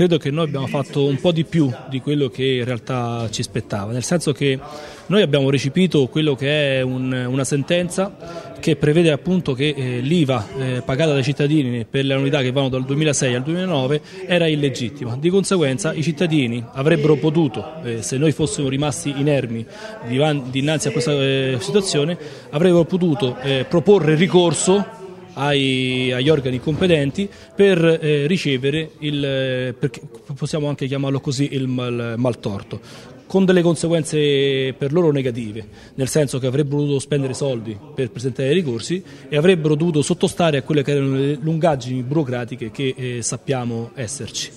credo che noi abbiamo fatto un po' di più di quello che in realtà ci spettava, nel senso che noi abbiamo recepito quello che è una sentenza che prevede appunto che l'IVA pagata dai cittadini per le annualità che vanno dal 2006 al 2009 era illegittima. Di conseguenza i cittadini avrebbero potuto, se noi fossimo rimasti inermi dinanzi a questa situazione, avrebbero potuto proporre ricorso agli organi competenti per ricevere perché possiamo anche chiamarlo così, il maltorto, con delle conseguenze per loro negative, nel senso che avrebbero dovuto spendere soldi per presentare i ricorsi e avrebbero dovuto sottostare a quelle che erano le lungaggini burocratiche che sappiamo esserci.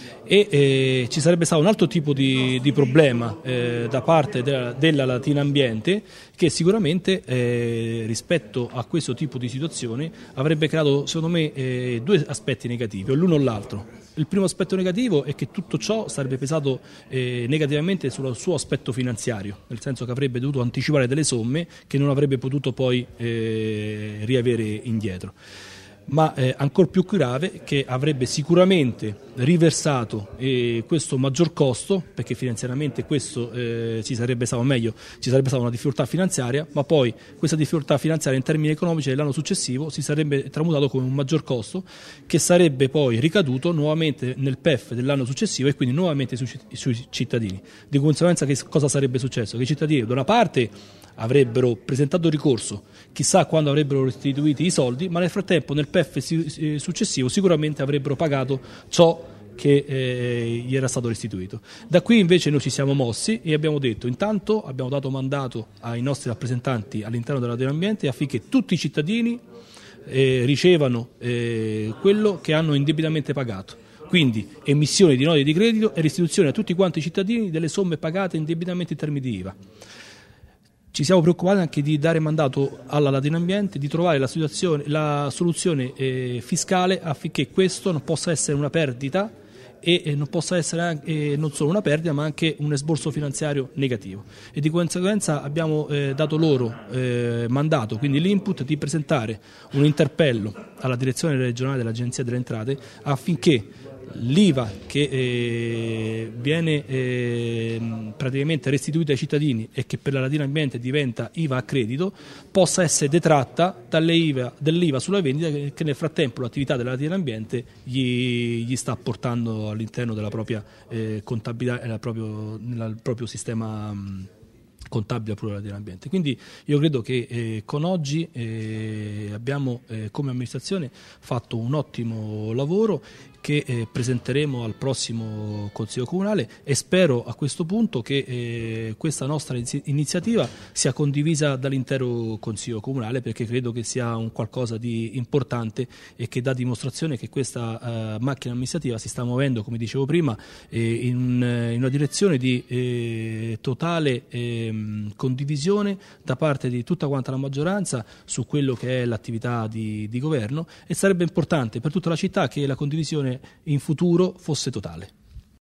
E ci sarebbe stato un altro tipo di problema da parte della Latina Ambiente, che sicuramente rispetto a questo tipo di situazione avrebbe creato, secondo me, due aspetti negativi, o l'uno o l'altro. Il primo aspetto negativo è che tutto ciò sarebbe pesato negativamente sul suo aspetto finanziario, nel senso che avrebbe dovuto anticipare delle somme che non avrebbe potuto poi riavere indietro. Ma ancor più grave, che avrebbe sicuramente riversato questo maggior costo, perché finanziariamente questo ci sarebbe stato una difficoltà finanziaria, ma poi questa difficoltà finanziaria in termini economici dell'anno successivo si sarebbe tramutato come un maggior costo che sarebbe poi ricaduto nuovamente nel PEF dell'anno successivo e quindi nuovamente sui cittadini. Di conseguenza che cosa sarebbe successo? Che i cittadini da una parte avrebbero presentato ricorso, chissà quando avrebbero restituiti i soldi, ma nel frattempo nel PEF successivo sicuramente avrebbero pagato ciò che gli era stato restituito. Da qui invece noi ci siamo mossi e abbiamo detto: intanto abbiamo dato mandato ai nostri rappresentanti all'interno della Latina Ambiente affinché tutti i cittadini ricevano quello che hanno indebitamente pagato. Quindi emissione di note di credito e restituzione a tutti quanti i cittadini delle somme pagate indebitamente in termini di IVA. Ci siamo preoccupati anche di dare mandato alla Latina Ambiente di trovare la soluzione fiscale affinché questo non possa essere una perdita e non possa essere non solo una perdita ma anche un esborso finanziario negativo, e di conseguenza abbiamo dato loro mandato, quindi l'input, di presentare un interpello alla direzione regionale dell'Agenzia delle Entrate affinché l'IVA che viene praticamente restituita ai cittadini e che per la Latina Ambiente diventa IVA a credito possa essere detratta dell'IVA sulla vendita che nel frattempo l'attività della Latina Ambiente gli sta portando all'interno della propria contabilità e nel proprio sistema contabile pure della Latina Ambiente. Quindi io credo che con oggi abbiamo come amministrazione fatto un ottimo lavoro che presenteremo al prossimo Consiglio Comunale, e spero a questo punto che questa nostra iniziativa sia condivisa dall'intero Consiglio Comunale, perché credo che sia un qualcosa di importante e che dà dimostrazione che questa macchina amministrativa si sta muovendo, come dicevo prima, in una direzione di totale condivisione da parte di tutta quanta la maggioranza su quello che è l'attività di governo, e sarebbe importante per tutta la città che la condivisione in futuro fosse totale.